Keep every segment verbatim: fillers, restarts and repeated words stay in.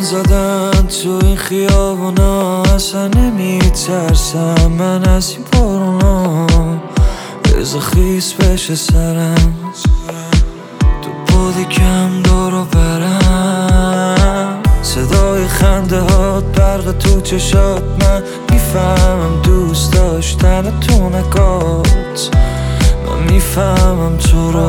زدن تو این خیابونا، اصلا نمیترسم من از این بارونا. بذار خیس بشه سرم، تو بودی کم دارو برم. صدای خنده هات برق تو چشات، من میفهمم دوست داشتن تو نکات. من میفهمم تو رو،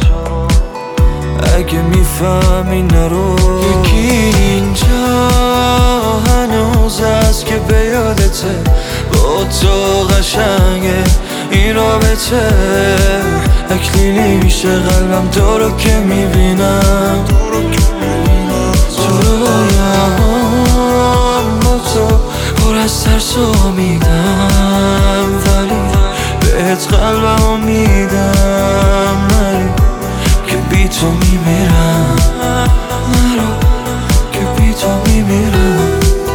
اگه میفهمی نرو. یکی اینجا هنوز هست که به یادته، با تو قشنگه این رابطه. اکلیلی میشه قلبم تو رو که میبینم. تو رویام با تو پر از ترس و میدم، ولی بهت قلبمو میدم. ولی که بی تو میمیرم، نرو که بی تو میمیرم.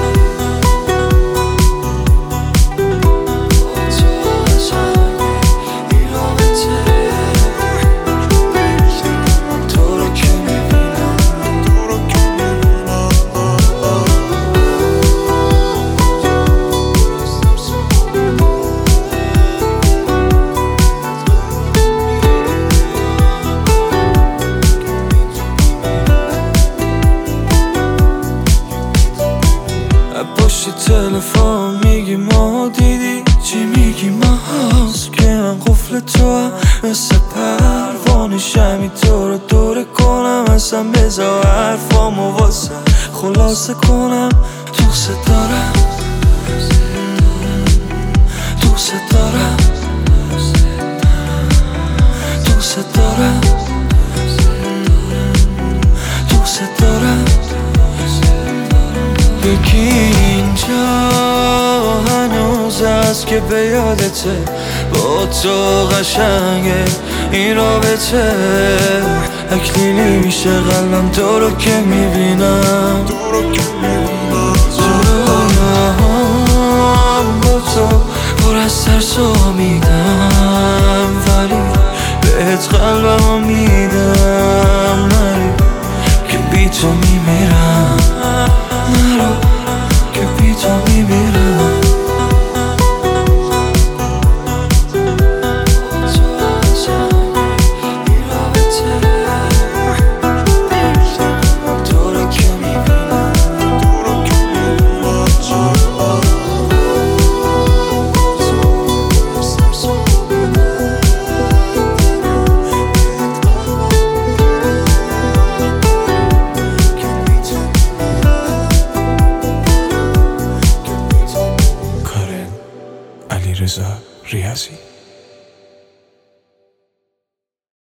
پشت تلفن میگی ما دیدی چی، میگی ما هست که من قفل تو هم مثل پروانه شمی تو رو دوره کنم. اصلا بذار حرفامو واسه خلاصه کنم. دوست دارم، دوست دارم، دوست دارم، دوست دارم. یکی اینجا هنوز هست که به یادته، با تو قشنگه این رابطه. اکلیلی میشه قلبم تو رو که میبینم. تو رویام با تو پر از ترس و میدم، ولی بهت قلبمو میدم. ولی که بی تو میمیرم، نرو که بی تو میمیرم. علیرضا ریاضی.